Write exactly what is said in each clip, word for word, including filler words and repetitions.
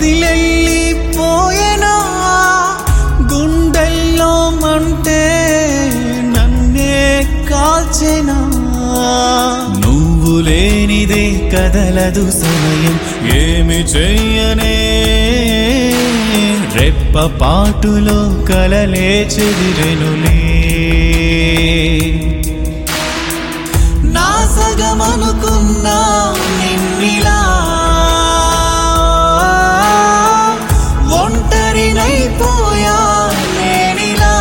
వదిలెళ్ళిపోయేనా గుండెల్లో మంటే నన్నే కాల్చెనా నువ్వు లేనిదే కదలదు సమయం ఏమి చెయ్యనే రెప్ప పాటులో కలలే చెదిరెనులే నా సగమనుకున్నా నిన్నిలా ఒంటరినైపోయా నేనిలా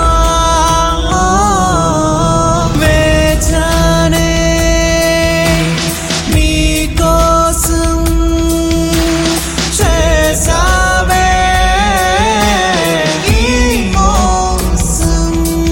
వేచానే నీకోసం చేసావే ఈ మోసం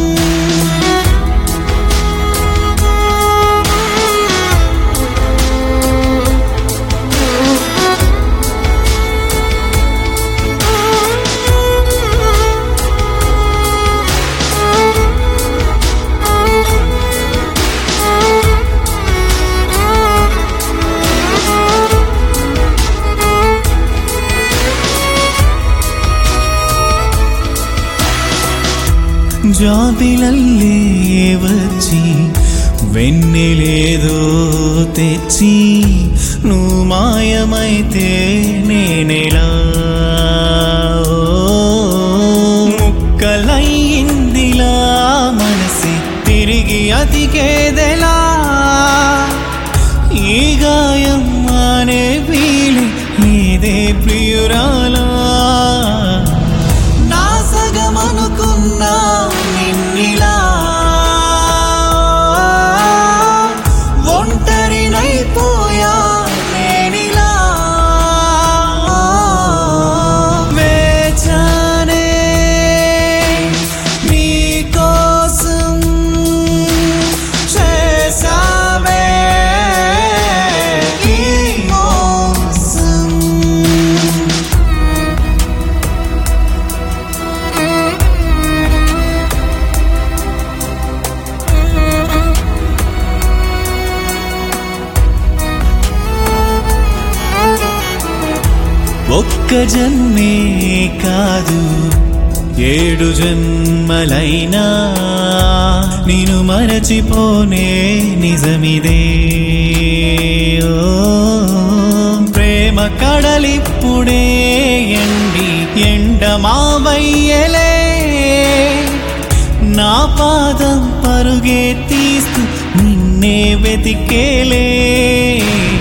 జాబిలల్లే వచ్చి వెన్నెలేదో తెచ్చి నువ్వు మాయమైతే నేనెలా ముక్కలయ్యిందిలా మనసి తిరిగి అతికేదెలా ఈ గాయం అనే వీలు ఇదే ప్రియురాలా నా సగమనుకున్నా నిన్నిలా ఒంటరినైపోయా నేనిలా వేచానే నీకోసం చేసావే ఈ మోసం ఒక్క జన్మే కాదు ఏడు జన్మలైనా నిన్ను మరచిపోనే నిజమిదే ఓ ప్రేమ కడలిప్పుడే ఎండి ఎండమావయ్యలే నా పాదం పరుగే తీస్తూ నిన్నే వెతికేలే